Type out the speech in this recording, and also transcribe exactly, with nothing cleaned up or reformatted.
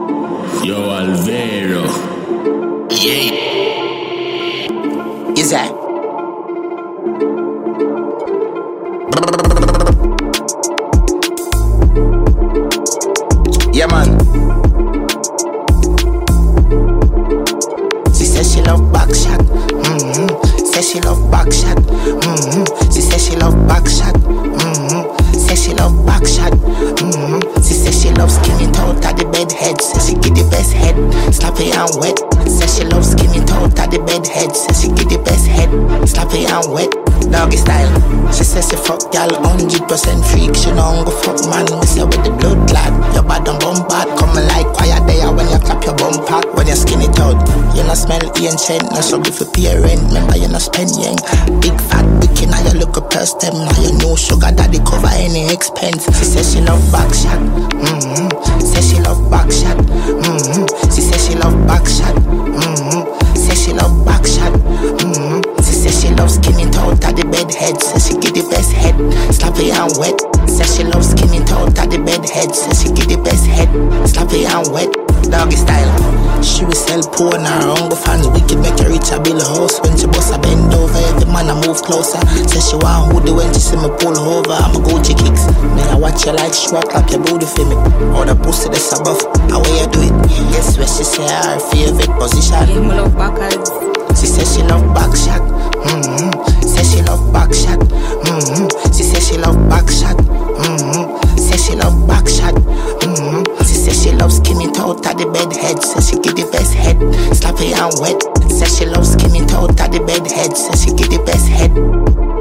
Yo, Alvaro. Yeah. Is that? Yeah, man. She says she love back shot. Mm-hmm. Says she love back shot. Mm-hmm. She says she love back shot. Mm-hmm. Says she love back shot. Mm-hmm. She says she loves skinny out at the bed head. Says she get the best head, sloppy and wet. Says she loves skinny out at the bed head. Says she get the best head, sloppy and wet. Doggy style. She says she fuck y'all hundred percent freak. She don't go fuck man. We say with the blood clad. Your bad and bum bad. Coming like quiet there when you clap your bum pack. When you skinny out, you not smell ancient. No so if you pay rent. Remember you not spend yang. Big fat bikini now you look a plus them. Now you know sugar daddy cover any expense. She says she love back shot. Mm-hmm. Says she love back shot. Mm-hmm. She says she love back shot. Mm-hmm. Says she love back shot. Mm-hmm. She says she loves skinny out at the bed head. Says she get the best head, sloppy and wet. Says she loves skinny out at the bed head. Says she get the best head, sloppy and wet. Doggy style. She will sell porn her hunger fans. Wicked make her reach a bill house. When she bust a bend over, every man I move closer. Says she want hoodie when she see me pull over. I'm a Gucci kicks. Me I watch you like she walk like your booty for me. All the pussy that's above, how way you do it. Yes, where she say her favorite position. Yeah, me love backers. She says she love back shot. Mm-hmm. Says she love back shot. Mm-hmm. She says she love back shot. Mm-hmm. Says she love back shot. Mm-hmm. She says she loves skinny out at the bed head. Says she get the best head, sloppy and wet. Says she loves skinny out at the bed head. Says she get the best head.